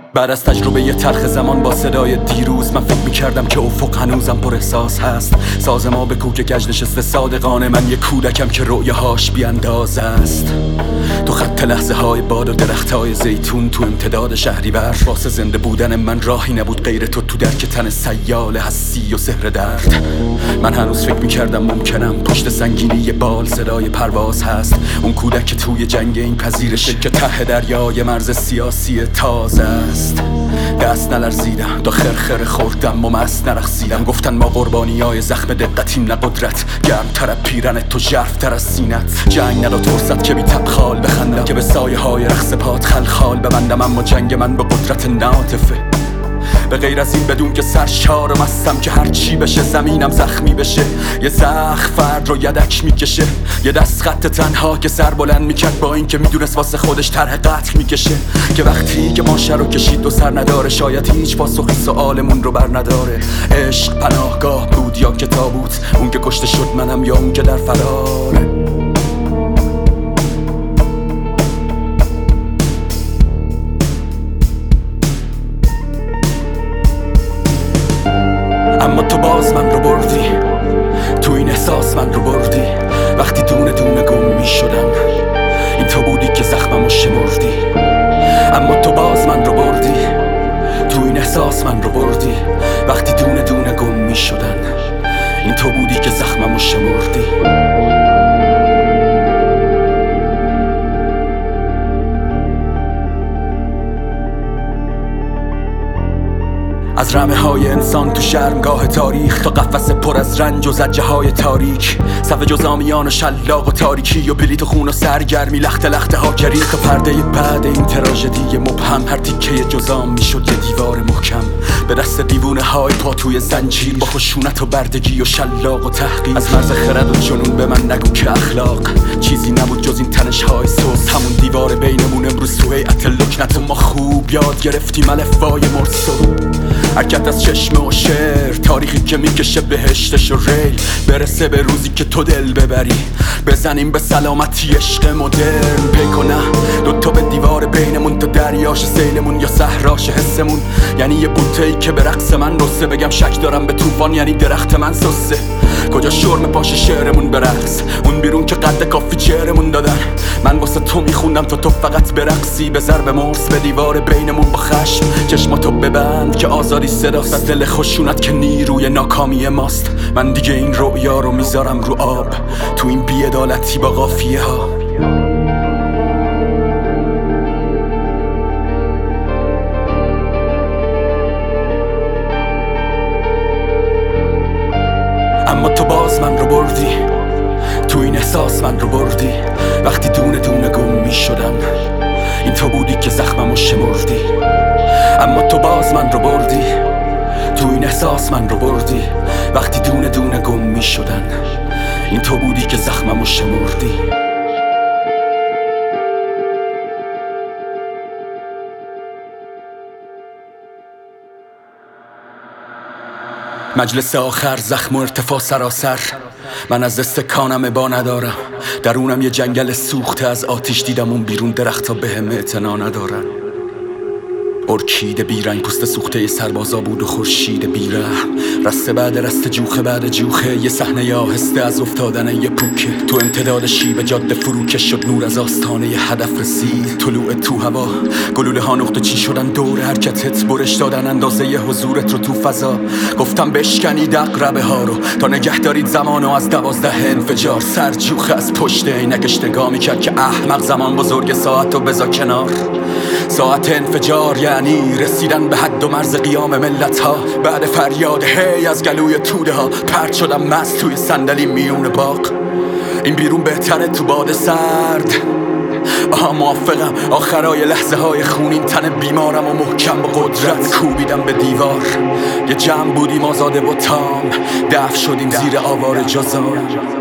بعد از تجربه یه تلخ زمان با صدای دیروز، من فکر میکردم که افق هنوزم پر احساس هست. ساز ما به کوک گج نشسته صادقانه، من یه کودکم که رؤیاهاش بیاندازه است. تو خط لحظه های باد و درخت های زیتون تو امتداد شهریور، واسه زنده بودن من راهی نبود غیر تو درک تن سیال هستی و سحر درد. من هنوز فکر میکردم ممکنم پشت سنگینی بال صدای پرواز هست. اون کودک که توی جنگ این پذیرشه که ته دریای مرز سیاسی تازه است. دست نلرزیدم، تا خرخره خوردم و مست نرقصیدم. گفتن ما قربانیای زخم دقتیم نه قدرت، گرمتر پیرن تو ژرف‌تر از سینت. جنگ نداد فرصت که بی تبخال بخندم، که به سایه های رقص پات خلخال ببندم. اما جنگ من به قدرت ناطفه، به غیر از این بدون که سرشار و مستم که هر چی بشه زمینم زخمی بشه. یه زخم فرد رو یدک میکشه، یه دست خط تنها که سر بلند میکرد با این که میدونست واسه خودش طرح قتل میکشه. که وقتی که ماشه رو کشید و سر نداره، شاید هیچ پاسخی سؤالمون رو بر نداره. عشق پناهگاه بود یا که تابوت، اون که کشته شد منم یا اون که در فراره. اما تو باز من رو بردی، تو این احساس من رو بردی. وقتی دونه دونه گم می شدم، این تو بودی که زخممو شمردی. اما تو باز من رو بردی، تو این احساس من رو بردی. وقتی دونه دونه گم می شدن، این تو بودی که زخممو شمردی. از رمه های انسان تو شرمگاه تاریخ، تا قفس پر از رنج و زجه های تاریک. صف جزامیان و شلاق و تاریکی و بلیط و خون و سرگرمی، لخته لخته ها گریخ. پرده بعد این تراژدی مبهم، هر تیکه جزام میشد یه دیوار محکم. به دست دیوونه های پا توی زنجیر، با خشونت و بردگی و شلاق و تحقیر. از مرز خرد و جنون به من نگو که اخلاق چیزی نبود جز این تنش های سوز. همون دیوار بینمون امروز تو هیئت لکنت، ما خوب یاد گرفتیم الفبای مرسو. حرکت از چشمه و شعر، تاریخی که میکشه بهشتش و ریل. برسه به روزی که تو دل ببری، بزنیم به سلامتی عشق مدرن. پیکو نه دوتا به دیوار بینمون، تا دریاش سیلمون یا صحراش حسمون. یعنی یه بوته‌ای که به رقص من رسه، بگم شک دارم به طوفان یعنی درخت من سسه. کجا شرم پاش شعرمون به رقص، اون بیرون که قد کافی چهرمون دادن. من واسه تو میخوندم تا تو فقط برقصی، به ضرب مرس به دیوار بینمون با خشم. چشماتو ببند که آزادی صداست، از دل خشونت که نیروی ناکامی ماست. من دیگه این رؤیا رو میذارم رو آب، تو این بی‌عدالتی با قافیه ها. اما تو باز من رو بردی، تو این احساس من رو بردی. وقتی دونه دونه گم می شدم، این تو بودی که زخممو شمردی. اما تو باز من رو بردی، تو این احساس من رو بردی. وقتی دونه دونه گم می شدن، این تو بودی که زخممو شمردی. مجلس آخر، زخم و ارتفاع سراسر. من از استکانم ابا ندارم، درونم یه جنگل سوخته از آتیش دیدم. اون بیرون درخت ها به هم اعتنا ندارن. ارکیده بیرنگ پوست سوخته سربازا بود و خورشید بیرحم. رسته بعد رسته، جوخه بعد جوخه، یه صحنه آهسته از افتادن یه پوکه. تو امتداد شیب جاده فروکش شد، نور از آستانه ی هدف رسید. طلوع تو هوا، گلوله ها نقطه چی شدن دور حرکتت، برش دادن اندازه ی حضورت رو تو فضا. گفتم بشکنید عقربه ها رو، تا نگه دارید زمانو از 12 انفجار. سر جوخه از پشت عینکش نگاه میکرد که احمق زمان بزرگ، ساعت رو بذار کنار. ساعت انفجار یعنی رسیدن به حد و مرز قیام ملت ها. بعد فریاد هی از گلوی توده ها، پرت شدم مست توی صندلی میون باغ. این بیرون بهتره تو باد سرد. موافقم، آخرای لحظه های خونین تن بیمارم و محکم با قدرت کوبیدم به دیوار. یه جمع بودیم آزاده و تام، دفع شدیم زیر آوار جزام.